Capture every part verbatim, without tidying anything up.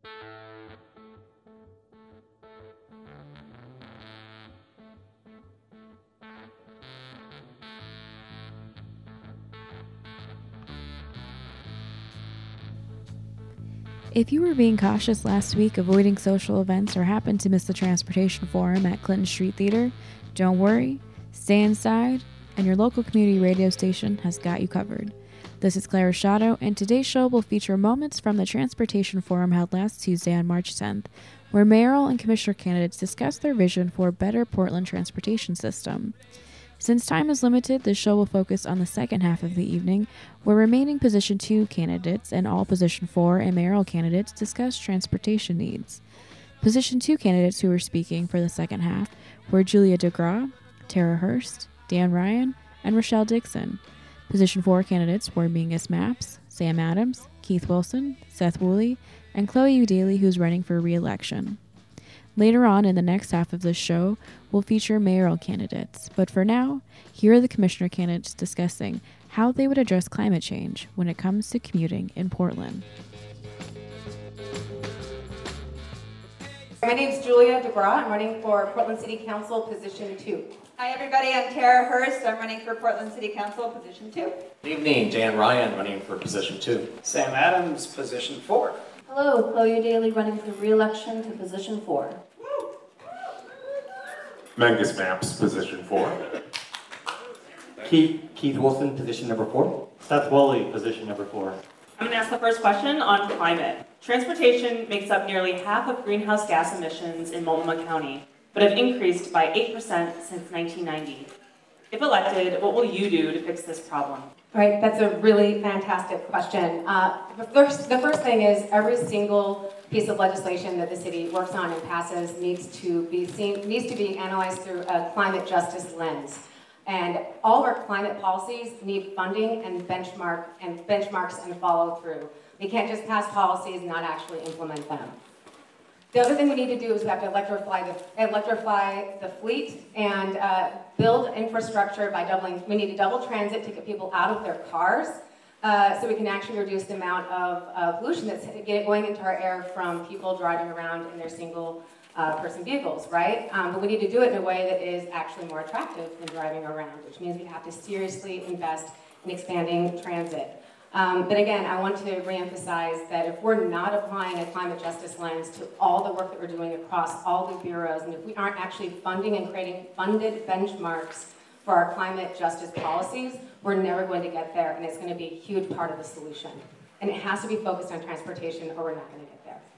If you were being cautious last week, avoiding social events, or happened to miss the Transportation Forum at Clinton Street Theater, don't worry, stay inside, and your local community radio station has got you covered. This is Clara Shadow, and today's show will feature moments from the Transportation Forum held last Tuesday on March tenth, where mayoral and commissioner candidates discussed their vision for a better Portland transportation system. Since time is limited, the show will focus on the second half of the evening, where remaining Position two candidates and all Position four and mayoral candidates discuss transportation needs. Position two candidates who were speaking for the second half were Julia DeGraw, Tara Hurst, Dan Ryan, and Rochelle Dixon. Position four candidates were Mingus Mapps, Sam Adams, Keith Wilson, Seth Woolley, and Chloe Udaly, who's running for re-election. Later on in the next half of the show, we'll feature mayoral candidates, but for now, here are the commissioner candidates discussing how they would address climate change when it comes to commuting in Portland. My name is Julia DeGraw. I'm running for Portland City Council, Position two. Hi everybody, I'm Tara Hurst. I'm running for Portland City Council, Position two. Good evening, Dan Ryan, running for Position two. Sam Adams, Position four. Hello, Chloe Udaly, running for re-election to Position four. Mingus Mapps, Position four. Keith, Keith Wilson, Position number four. Seth Woolley, Position number four. I'm going to ask the first question on climate. Transportation makes up nearly half of greenhouse gas emissions in Multnomah County, but have increased by eight percent since nineteen ninety. If elected, what will you do to fix this problem? Right, that's a really fantastic question. Uh, the, first, the first thing is every single piece of legislation that the city works on and passes needs to be seen, needs to be analyzed through a climate justice lens. And all of our climate policies need funding and benchmark and benchmarks and follow through. We can't just pass policies and not actually implement them. The other thing we need to do is we have to electrify the, electrify the fleet and uh, build infrastructure by doubling. We need to double transit to get people out of their cars uh, so we can actually reduce the amount of uh, pollution that's get going into our air from people driving around in their single uh, person vehicles, right? Um, but we need to do it in a way that is actually more attractive than driving around, which means we have to seriously invest in expanding transit. Um, but again, I want to reemphasize that if we're not applying a climate justice lens to all the work that we're doing across all the bureaus, and if we aren't actually funding and creating funded benchmarks for our climate justice policies, we're never going to get there, and it's going to be a huge part of the solution. And it has to be focused on transportation, or we're not going to get there.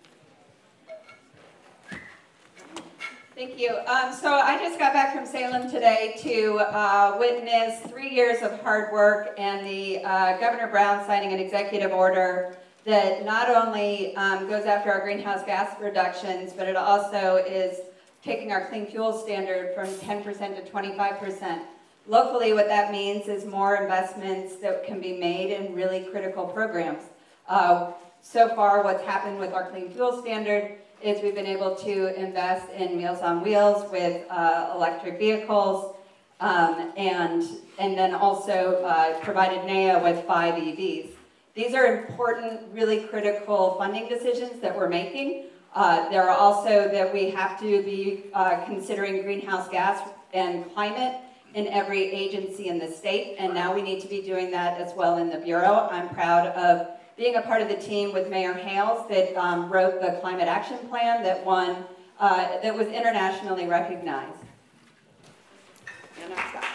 Thank you. Um, so I just got back from Salem today to uh, witness three years of hard work and the uh, Governor Brown signing an executive order that not only um, goes after our greenhouse gas reductions, but it also is taking our clean fuel standard from ten percent to twenty-five percent. Locally, what that means is more investments that can be made in really critical programs. Uh, so far, what's happened with our clean fuel standard is we've been able to invest in Meals on Wheels with uh, electric vehicles, um, and, and then also uh, provided N E A with five E Vs. These are important, really critical funding decisions that we're making. Uh, there are also that we have to be uh, considering greenhouse gas and climate in every agency in the state, and now we need to be doing that as well in the Bureau. I'm proud of being a part of the team with Mayor Hales that um, wrote the climate action plan that won, uh, that was internationally recognized. And I'm stopped.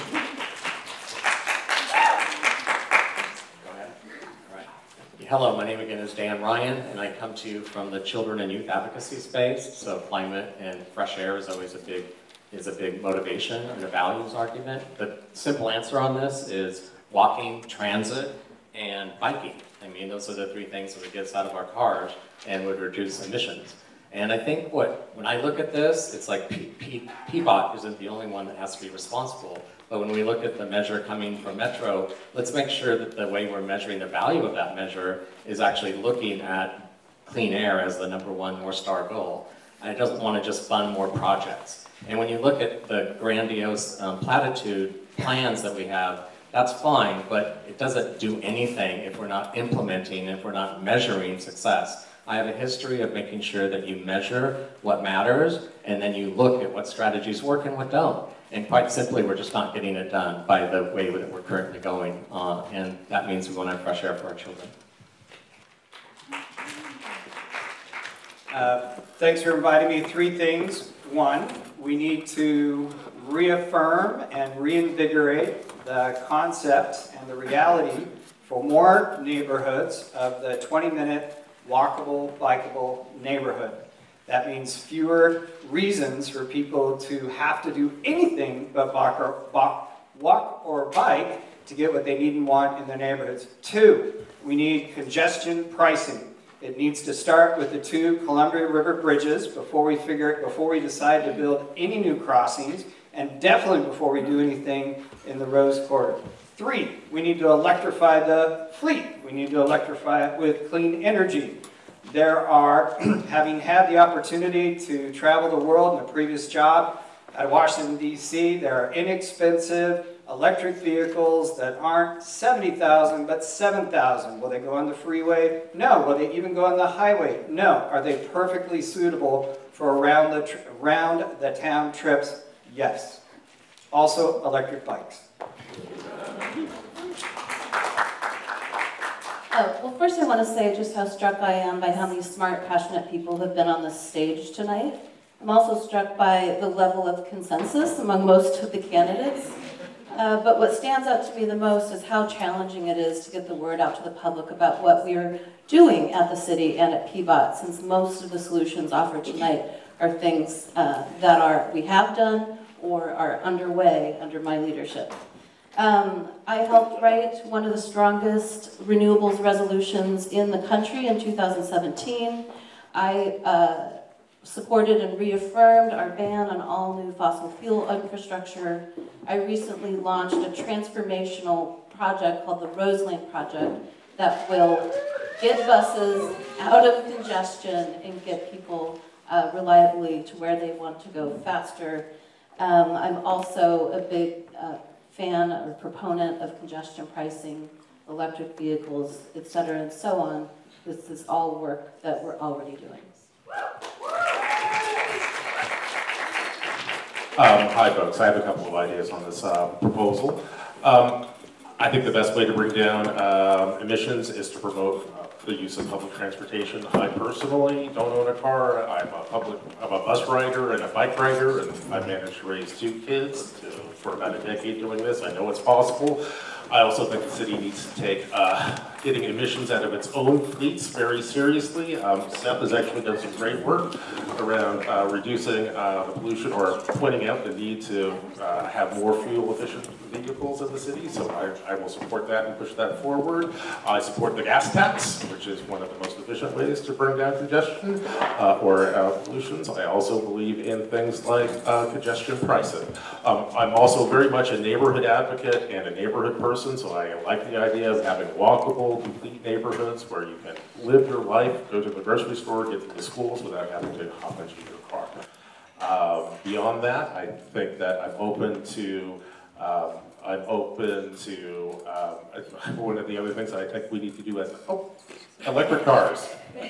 Go ahead. All right. Hello, my name again is Dan Ryan, and I come to you from the children and youth advocacy space. So climate and fresh air is always a big is a big motivation and a values argument. The simple answer on this is walking, transit, and biking. I mean, those are the three things that would get us out of our cars and would reduce emissions. And I think what, when I look at this, it's like P P P B O T isn't the only one that has to be responsible. But when we look at the measure coming from Metro, let's make sure that the way we're measuring the value of that measure is actually looking at clean air as the number one North Star goal. And it doesn't want to just fund more projects. And when you look at the grandiose um, platitude plans that we have, that's fine, but it doesn't do anything if we're not implementing, if we're not measuring success. I have a history of making sure that you measure what matters, and then you look at what strategies work and what don't. And quite simply, we're just not getting it done by the way that we're currently going, uh, and that means we want to have fresh air for our children. Uh, thanks for inviting me. Three things. One, we need to reaffirm and reinvigorate the concept and the reality for more neighborhoods of the twenty minute walkable, bikeable neighborhood. That means fewer reasons for people to have to do anything but walk or, walk or bike to get what they need and want in their neighborhoods. Two, we need congestion pricing. It needs to start with the two Columbia River bridges before we figure, before we decide to build any new crossings, and definitely before we do anything in the Rose Quarter. Three, we need to electrify the fleet. We need to electrify it with clean energy. There are, having had the opportunity to travel the world in a previous job at Washington, D C, there are inexpensive electric vehicles that aren't seventy thousand, but seven thousand. Will they go on the freeway? No. Will they even go on the highway? No. Are they perfectly suitable for around the, around the town trips? Yes. Also, electric bikes. Oh, well, first I want to say just how struck I am by how many smart, passionate people have been on this stage tonight. I'm also struck by the level of consensus among most of the candidates. Uh, but what stands out to me the most is how challenging it is to get the word out to the public about what we're doing at the city and at P B O T, since most of the solutions offered tonight are things uh, that are we have done or are underway under my leadership. Um, I helped write one of the strongest renewables resolutions in the country in two thousand seventeen. I uh, supported and reaffirmed our ban on all new fossil fuel infrastructure. I recently launched a transformational project called the Roseland Project that will get buses out of congestion and get people uh, reliably to where they want to go faster. Um, I'm also a big uh, fan or proponent of congestion pricing, electric vehicles, et cetera, and so on. This is all work that we're already doing. Um, hi, folks. I have a couple of ideas on this uh, proposal. Um, I think the best way to bring down um, emissions is to promote uh, the use of public transportation. I personally don't own a car. I'm a public, I'm a bus rider and a bike rider, and I've managed to raise two kids to, for about a decade doing this. I know it's possible. I also think the city needs to take uh, getting emissions out of its own fleets very seriously. Um, S E P has actually done some great work around uh, reducing uh, the pollution or pointing out the need to uh, have more fuel efficient vehicles in the city. So I, I will support that and push that forward. I support the gas tax, which is one of the most efficient ways to bring down congestion uh, or uh, pollutions. I also believe in things like uh, congestion pricing. Um, I'm also very much a neighborhood advocate and a neighborhood person. So I like the idea of having walkable, complete neighborhoods where you can live your life, go to the grocery store, get to the schools without having to hop into your car. Uh, beyond that, I think that I'm open to, um, I'm open to, um, one of the other things that I think we need to do is, oh, electric cars.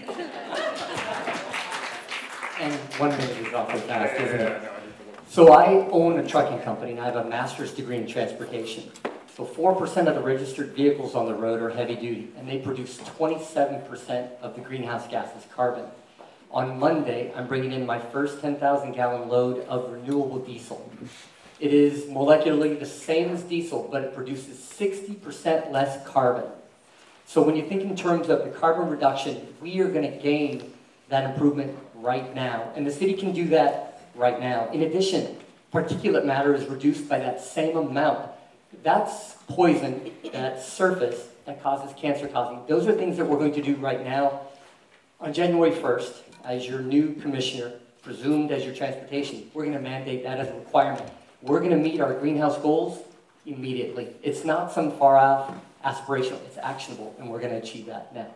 And one minute is awfully fast, isn't it? So I own a trucking company and I have a master's degree in transportation. So four percent of the registered vehicles on the road are heavy duty, and they produce twenty-seven percent of the greenhouse gases carbon. On Monday, I'm bringing in my first ten thousand gallon load of renewable diesel. It is molecularly the same as diesel, but it produces sixty percent less carbon. So when you think in terms of the carbon reduction, we are going to gain that improvement right now, and the city can do that right now. In addition, particulate matter is reduced by that same amount. That's poison, that's surface, that causes cancer causing. Those are things that we're going to do right now. On January first, as your new commissioner, presumed as your transportation, we're going to mandate that as a requirement. We're going to meet our greenhouse goals immediately. It's not some far out aspirational, it's actionable, and we're going to achieve that now.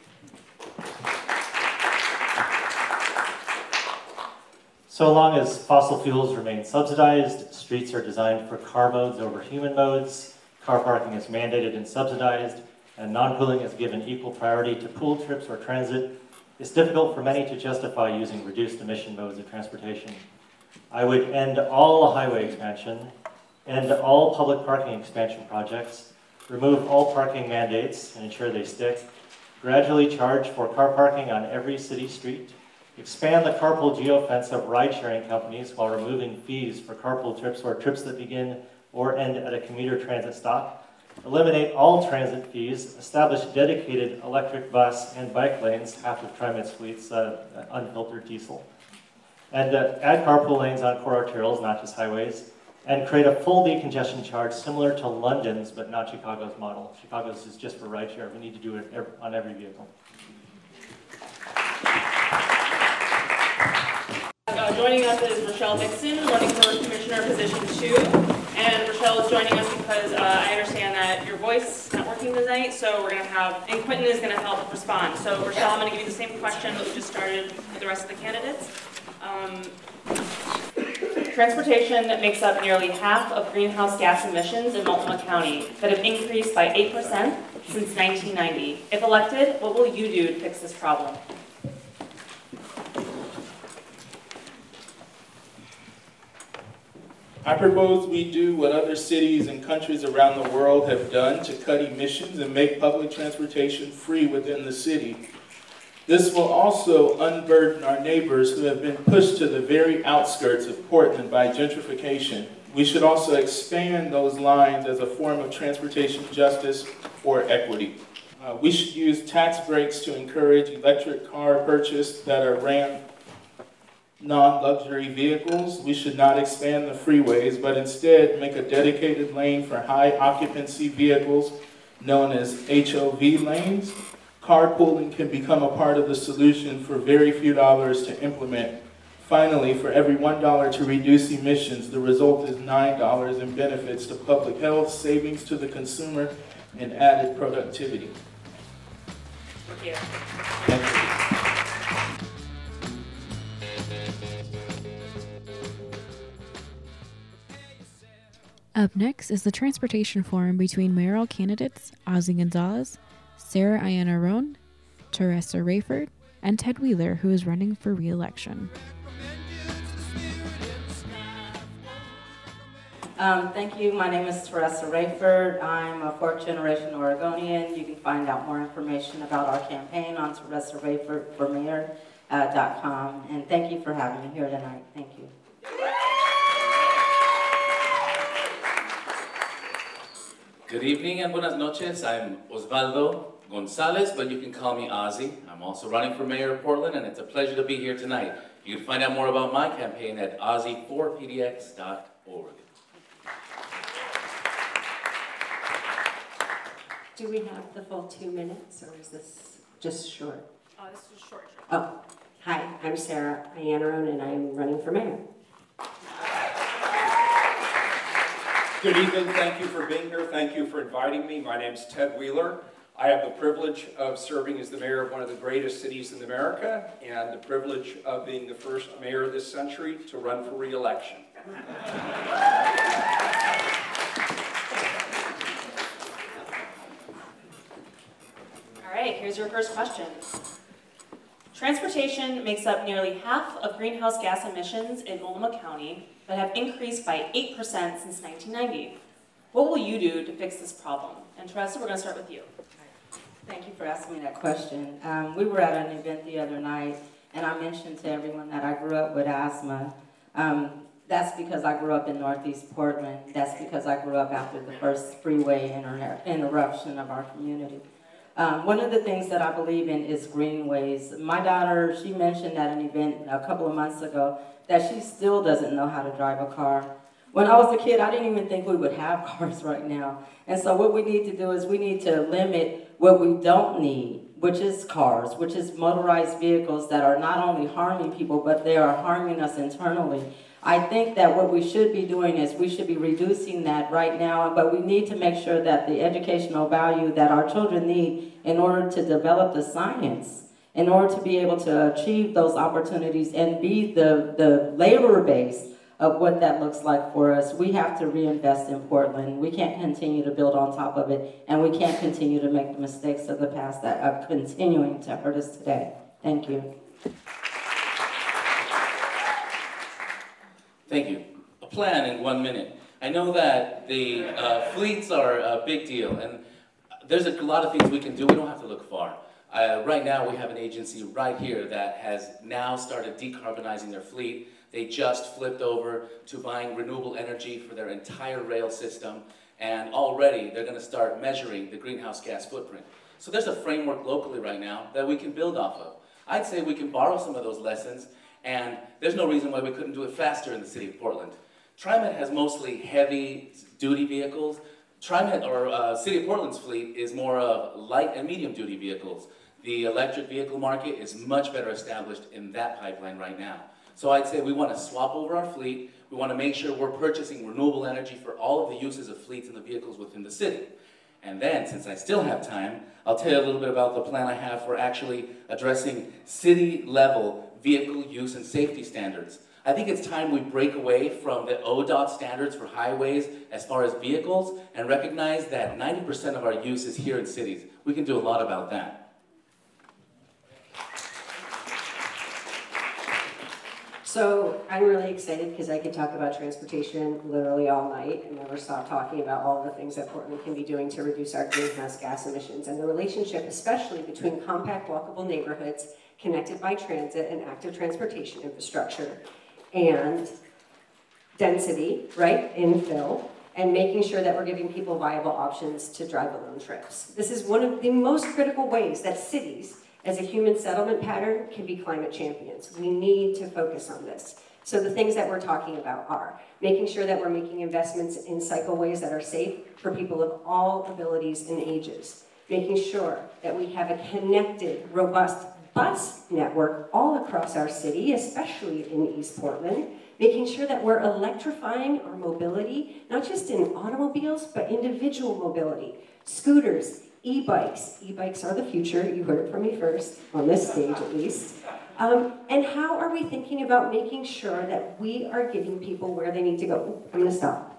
So long as fossil fuels remain subsidized, streets are designed for car modes over human modes, car parking is mandated and subsidized, and non-pooling is given equal priority to pool trips or transit, It's difficult for many to justify using reduced emission modes of transportation. I would end all highway expansion, end all public parking expansion projects, remove all parking mandates and ensure they stick, gradually charge for car parking on every city street, expand the carpool geofence of ride-sharing companies while removing fees for carpool trips or trips that begin or end at a commuter transit stop, eliminate all transit fees, establish dedicated electric bus and bike lanes, half of TriMet's fleet's uh, unfiltered diesel, and uh, add carpool lanes on core arterials, not just highways, and create a full decongestion charge similar to London's, but not Chicago's model. Chicago's is just for rideshare. We need to do it ev- on every vehicle. Uh, joining us is Rochelle Dixon, running for Commissioner Position two. And Rochelle is joining us because uh, I understand that your voice is not working tonight, so we're going to have, and Quentin is going to help respond. So Rochelle, I'm going to give you the same question that we just started with the rest of the candidates. Um, transportation makes up nearly half of greenhouse gas emissions in Multnomah County that have increased by eight percent since nineteen ninety. If elected, what will you do to fix this problem? I propose we do what other cities and countries around the world have done to cut emissions and make public transportation free within the city. This will also unburden our neighbors who have been pushed to the very outskirts of Portland by gentrification. We should also expand those lines as a form of transportation justice or equity. Uh, we should use tax breaks to encourage electric car purchase that are ran non-luxury vehicles. We should not expand the freeways, but instead make a dedicated lane for high occupancy vehicles known as H O V lanes. Carpooling can become a part of the solution for very few dollars to implement. Finally, for every one dollar to reduce emissions, the result is nine dollars in benefits to public health, savings to the consumer, and added productivity. Thank you. Thank you. Up next is the transportation forum between mayoral candidates Ozzie Gonzalez, Sarah Ayanna Roan, Teresa Rayford, and Ted Wheeler, who is running for re-election. Um, thank you. My name is Teresa Rayford. I'm a fourth generation Oregonian. You can find out more information about our campaign on Teresa Rayford for mayor dot com. And thank you for having me here tonight. Thank you. Good evening and buenas noches. I'm Osvaldo Gonzalez, but you can call me Ozzie. I'm also running for mayor of Portland, and it's a pleasure to be here tonight. You can find out more about my campaign at ozzie four p d x dot org. Do we have the full two minutes, or is this just short? Uh, this is short. short. Oh, hi, I'm Sarah Ayanna Roan, and I'm running for mayor. Good evening. Thank you for being here. Thank you for inviting me. My name is Ted Wheeler. I have the privilege of serving as the mayor of one of the greatest cities in America and the privilege of being the first mayor of this century to run for re-election. All right, here's your first question. Transportation makes up nearly half of greenhouse gas emissions in Multnomah County, but have increased by eight percent since nineteen ninety. What will you do to fix this problem? And Teresa, we're going to start with you. Thank you for asking me that question. Um, we were at an event the other night, and I mentioned to everyone that I grew up with asthma. Um, that's because I grew up in Northeast Portland. That's because I grew up after the first freeway inter interruption of our community. Um, one of the things that I believe in is greenways. My daughter, she mentioned at an event a couple of months ago that she still doesn't know how to drive a car. When I was a kid, I didn't even think we would have cars right now. And so what we need to do is we need to limit what we don't need, which is cars, which is motorized vehicles that are not only harming people, but they are harming us internally. I think that what we should be doing is we should be reducing that right now, but we need to make sure that the educational value that our children need in order to develop the science, in order to be able to achieve those opportunities and be the, the labor base of what that looks like for us, we have to reinvest in Portland. We can't continue to build on top of it, and we can't continue to make the mistakes of the past that are continuing to hurt us today. Thank you. Thank you. A plan in one minute. I know that the uh, fleets are a big deal, and there's a lot of things we can do. We don't have to look far. Uh, right now, we have an agency right here that has now started decarbonizing their fleet. They just flipped over to buying renewable energy for their entire rail system, and already they're going to start measuring the greenhouse gas footprint. So there's a framework locally right now that we can build off of. I'd say we can borrow some of those lessons, and there's no reason why we couldn't do it faster in the city of Portland. TriMet has mostly heavy-duty vehicles. TriMet, or uh, City of Portland's fleet, is more of light and medium-duty vehicles. The electric vehicle market is much better established in that pipeline right now. So I'd say we want to swap over our fleet. We want to make sure we're purchasing renewable energy for all of the uses of fleets and the vehicles within the city. And then, since I still have time, I'll tell you a little bit about the plan I have for actually addressing city-level vehicle use and safety standards. I think it's time we break away from the O D O T standards for highways as far as vehicles and recognize that ninety percent of our use is here in cities. We can do a lot about that. So I'm really excited because I could talk about transportation literally all night and never stop talking about all the things that Portland can be doing to reduce our greenhouse gas emissions and the relationship especially between compact walkable neighborhoods connected by transit and active transportation infrastructure and density, right, infill, and making sure that we're giving people viable options to drive alone trips. This is one of the most critical ways that cities as a human settlement pattern can be climate champions. We need to focus on this. So the things that we're talking about are making sure that we're making investments in cycleways that are safe for people of all abilities and ages, making sure that we have a connected, robust bus network all across our city, especially in East Portland, making sure that we're electrifying our mobility, not just in automobiles, but individual mobility, scooters, e-bikes. E-bikes are the future. You heard it from me first, on this stage at least. Um, and how are we thinking about making sure that we are getting people where they need to go? Ooh, I'm going to stop.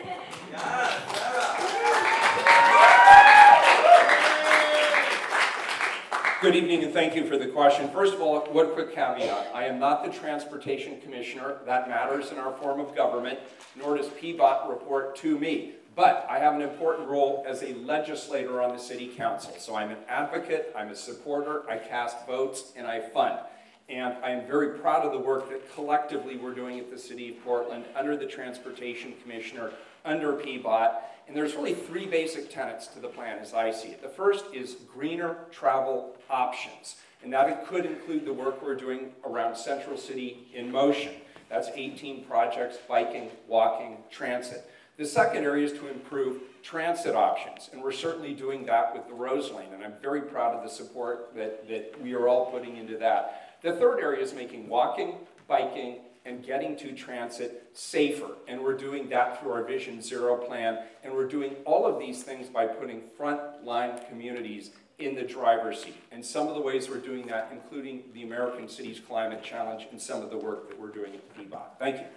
Good evening and thank you for the question. First of all, one quick caveat. I am not the Transportation Commissioner. That matters in our form of government, nor does P B O T report to me. But I have an important role as a legislator on the City Council. So I'm an advocate, I'm a supporter, I cast votes, and I fund. And I am very proud of the work that collectively we're doing at the City of Portland under the Transportation Commissioner, under P B O T. And there's really three basic tenets to the plan as I see it. The first is greener travel options. And that could include the work we're doing around Central City in Motion. That's eighteen projects, biking, walking, transit. The second area is to improve transit options, and we're certainly doing that with the Rose Lane, and I'm very proud of the support that, that we are all putting into that. The third area is making walking, biking, and getting to transit safer, and we're doing that through our Vision Zero plan, and we're doing all of these things by putting frontline communities in the driver's seat. And some of the ways we're doing that, including the American Cities Climate Challenge and some of the work that we're doing at P B O T. Thank you.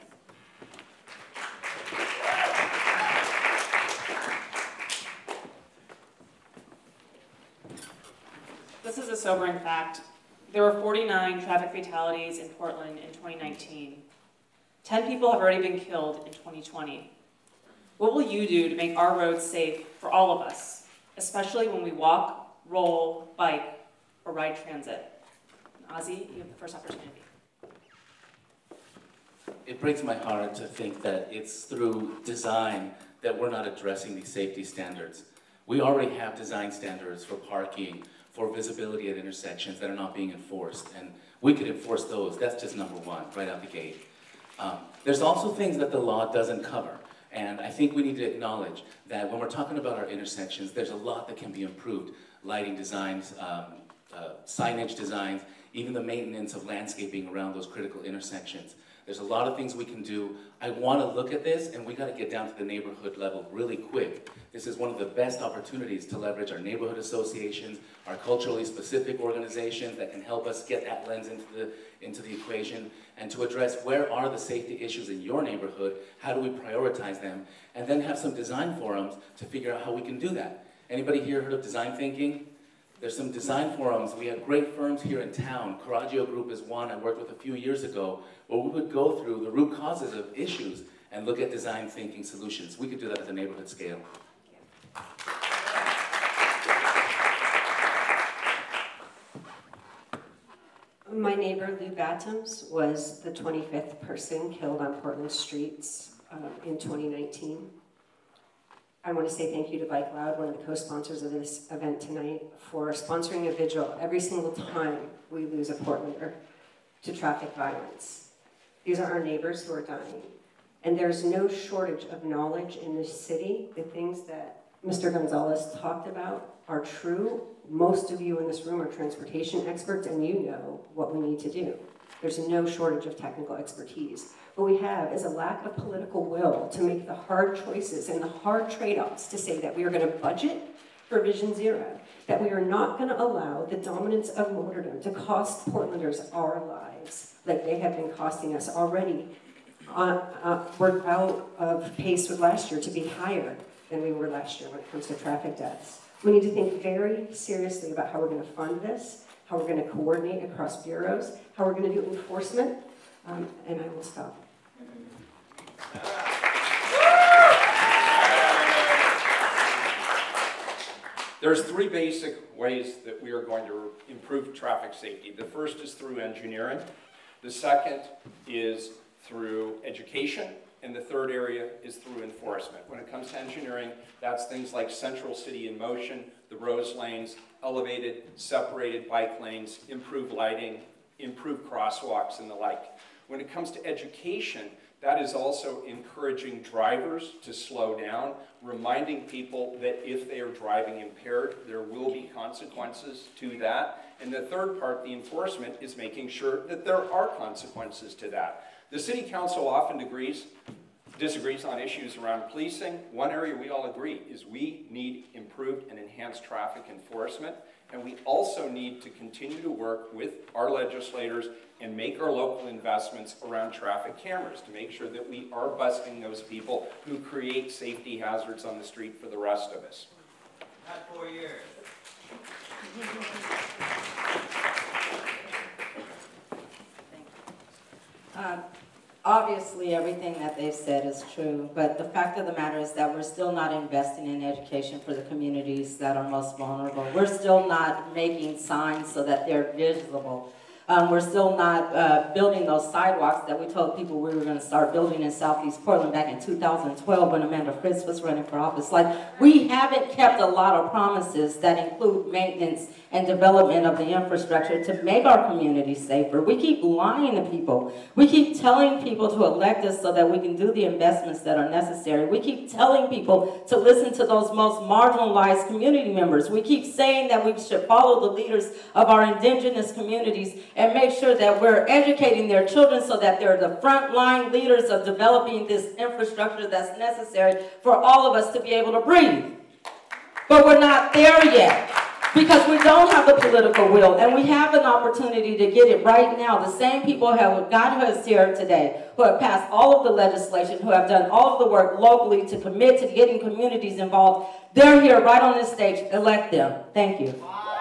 This is a sobering fact. There were forty-nine traffic fatalities in Portland in twenty nineteen. ten people have already been killed in twenty twenty. What will you do to make our roads safe for all of us, especially when we walk, roll, bike, or ride transit? Ozzy, you have the first opportunity. It breaks my heart to think that it's through design that we're not addressing these safety standards. We already have design standards for parking, for visibility at intersections that are not being enforced, and we could enforce those. That's just number one, right out the gate. Um, there's also things that the law doesn't cover, and I think we need to acknowledge that when we're talking about our intersections, there's a lot that can be improved. Lighting designs, um, uh, signage designs, even the maintenance of landscaping around those critical intersections. There's a lot of things we can do. I want to look at this, and we got to get down to the neighborhood level really quick. This is one of the best opportunities to leverage our neighborhood associations, our culturally specific organizations that can help us get that lens into the, into the equation, and to address where are the safety issues in your neighborhood, how do we prioritize them, and then have some design forums to figure out how we can do that. Anybody here heard of design thinking? There's some design forums. We have great firms here in town. Coraggio Group is one I worked with a few years ago, where we would go through the root causes of issues and look at design thinking solutions. We could do that at the neighborhood scale. My neighbor, Lou Batoms, was the twenty-fifth person killed on Portland streets uh, in twenty nineteen. I want to say thank you to Bike Loud, one of the co-sponsors of this event tonight, for sponsoring a vigil every single time we lose a Portlander to traffic violence. These are our neighbors who are dying. And there's no shortage of knowledge in this city. The things that Mister Gonzalez talked about are true. Most of you in this room are transportation experts, and you know what we need to do. There's no shortage of technical expertise. What we have is a lack of political will to make the hard choices and the hard trade-offs to say that we are going to budget for Vision Zero, that we are not going to allow the dominance of motordom to cost Portlanders our lives, like they have been costing us already. Uh, uh, we're out of pace with last year to be higher than we were last year when it comes to traffic deaths. We need to think very seriously about how we're going to fund this, how we're going to coordinate across bureaus, how we're going to do enforcement, um, and I will stop. There's three basic ways that we are going to improve traffic safety. The first is through engineering. The second is through education. And the third area is through enforcement. When it comes to engineering, that's things like Central City in Motion, the Rose lanes, elevated, separated bike lanes, improved lighting, improved crosswalks, and the like. When it comes to education, that is also encouraging drivers to slow down, reminding people that if they are driving impaired, there will be consequences to that. And the third part, the enforcement, is making sure that there are consequences to that. The City Council often agrees, disagrees on issues around policing. One area we all agree is we need improved and enhanced traffic enforcement, and we also need to continue to work with our legislators and make our local investments around traffic cameras to make sure that we are busting those people who create safety hazards on the street for the rest of us. Not four years. Uh, obviously, everything that they've said is true, but the fact of the matter is that we're still not investing in education for the communities that are most vulnerable. We're still not making signs so that they're visible. Um, we're still not uh, building those sidewalks that we told people we were going to start building in Southeast Portland back in two thousand twelve when Amanda Fritz was running for office. Like, we haven't kept a lot of promises that include maintenance and development of the infrastructure to make our communities safer. We keep lying to people. We keep telling people to elect us so that we can do the investments that are necessary. We keep telling people to listen to those most marginalized community members. We keep saying that we should follow the leaders of our indigenous communities and make sure that we're educating their children so that they're the frontline leaders of developing this infrastructure that's necessary for all of us to be able to breathe. But we're not there yet because we don't have the political will, and we have an opportunity to get it right now. The same people who have got us here today, who have passed all of the legislation, who have done all of the work locally to commit to getting communities involved, they're here right on this stage. Elect them. Thank you.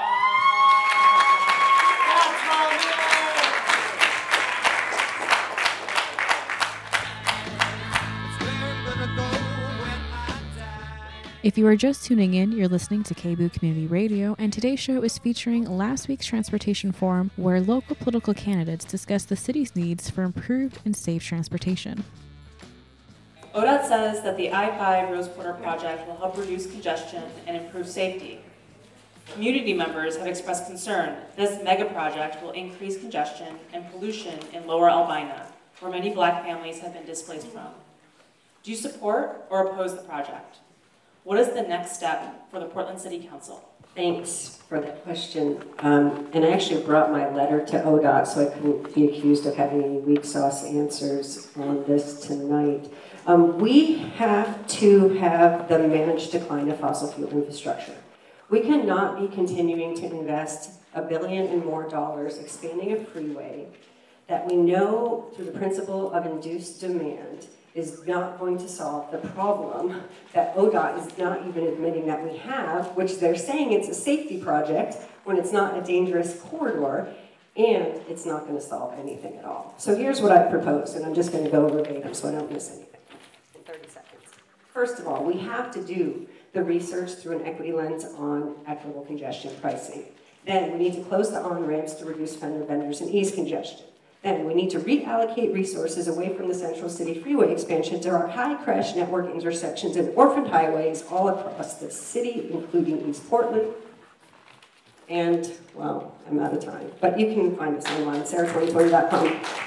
If you are just tuning in, you're listening to K B O O Community Radio, and today's show is featuring last week's Transportation Forum, where local political candidates discuss the city's needs for improved and safe transportation. O D O T says that the I five Rose Porter project will help reduce congestion and improve safety. Community members have expressed concern this mega project will increase congestion and pollution in Lower Albina, where many black families have been displaced from. Do you support or oppose the project? What is the next step for the Portland City Council? Thanks for that question. Um, and I actually brought my letter to O D O T so I couldn't be accused of having any weak sauce answers on this tonight. Um, we have to have the managed decline of fossil fuel infrastructure. We cannot be continuing to invest a billion and more dollars expanding a freeway that we know through the principle of induced demand is not going to solve the problem that O D O T is not even admitting that we have, which they're saying it's a safety project, when it's not a dangerous corridor, and it's not going to solve anything at all. So here's what I propose, and I'm just going to go verbatim so I don't miss anything in thirty seconds. First of all, we have to do the research through an equity lens on equitable congestion pricing. Then we need to close the on-ramps to reduce fender benders and ease congestion. Then we need to reallocate resources away from the Central City Freeway expansion to our high crash network intersections and orphaned highways all across the city, including East Portland. And, well, I'm out of time, but you can find this online, sarah twenty twenty dot com.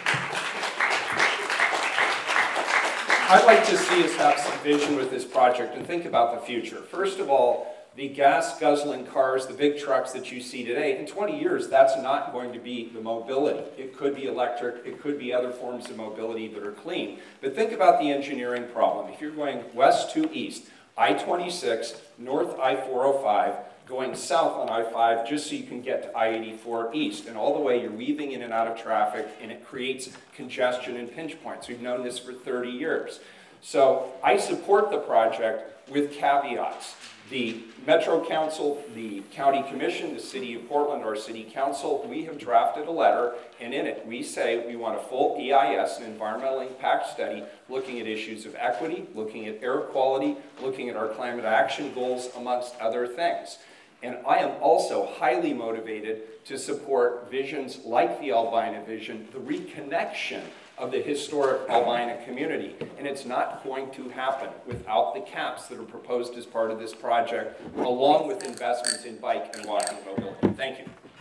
I'd like to see us have some vision with this project and think about the future. First of all, the gas guzzling cars, the big trucks that you see today, in twenty years, that's not going to be the mobility. It could be electric, it could be other forms of mobility that are clean. But think about the engineering problem. If you're going west to east, I twenty-six, north I four oh five, going south on I five just so you can get to I eighty-four east. And all the way you're weaving in and out of traffic and it creates congestion and pinch points. We've known this for thirty years. So I support the project with caveats. The Metro Council, the County Commission, the City of Portland, our City Council, we have drafted a letter, and in it we say we want a full E I S, an environmental impact study, looking at issues of equity, looking at air quality, looking at our climate action goals, amongst other things. And I am also highly motivated to support visions like the Albina vision, the reconnection of the historic Albina community. And it's not going to happen without the caps that are proposed as part of this project, along with investments in bike and walking mobility. Thank you.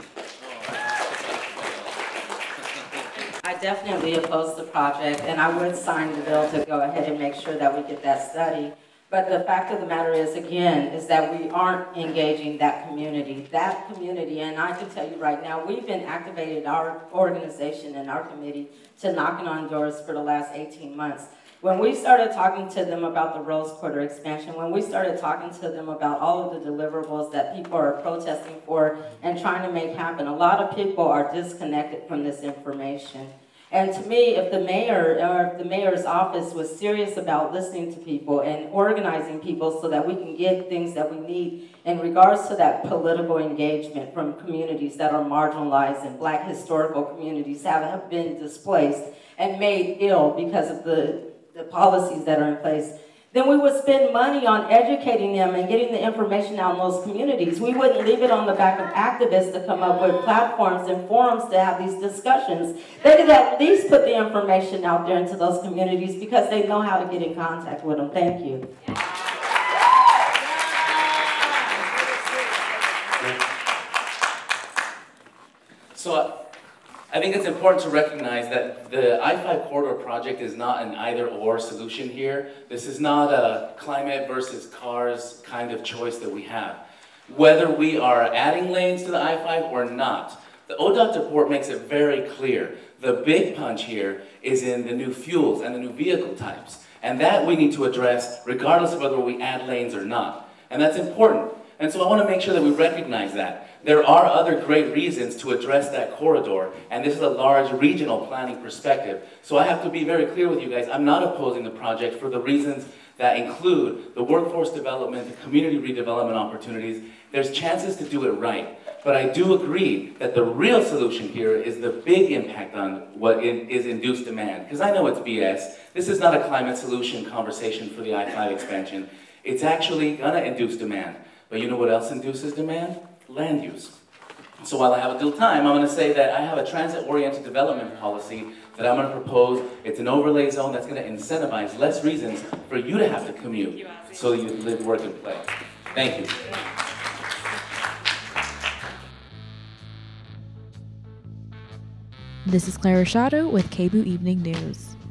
I definitely oppose the project, and I would sign the bill to go ahead and make sure that we get that study. But the fact of the matter is, again, is that we aren't engaging that community. That community, and I can tell you right now, we've been activated, our organization and our committee, to knocking on doors for the last eighteen months. When we started talking to them about the Rose Quarter expansion, when we started talking to them about all of the deliverables that people are protesting for and trying to make happen, a lot of people are disconnected from this information. And to me, if the mayor or if the mayor's office was serious about listening to people and organizing people so that we can get things that we need in regards to that political engagement from communities that are marginalized and Black historical communities have, have been displaced and made ill because of the, the policies that are in place, then we would spend money on educating them and getting the information out in those communities. We wouldn't leave it on the back of activists to come up with platforms and forums to have these discussions. They could at least put the information out there into those communities because they know how to get in contact with them. Thank you. So I think it's important to recognize that the I five corridor project is not an either-or solution here. This is not a climate versus cars kind of choice that we have. Whether we are adding lanes to the I five or not, the O D O T report makes it very clear. The big punch here is in the new fuels and the new vehicle types. And that we need to address regardless of whether we add lanes or not. And that's important. And so I want to make sure that we recognize that. There are other great reasons to address that corridor, and this is a large regional planning perspective. So I have to be very clear with you guys, I'm not opposing the project for the reasons that include the workforce development, the community redevelopment opportunities. There's chances to do it right. But I do agree that the real solution here is the big impact on what is induced demand. Because I know it's B S. This is not a climate solution conversation for the I five expansion. It's actually gonna induce demand. But you know what else induces demand? Land use. So while I have a little time, I'm going to say that I have a transit-oriented development policy that I'm going to propose. It's an overlay zone that's going to incentivize less reasons for you to have to commute so you live, work, and play. Thank you. This is Clara Shadow with K B O O Evening News.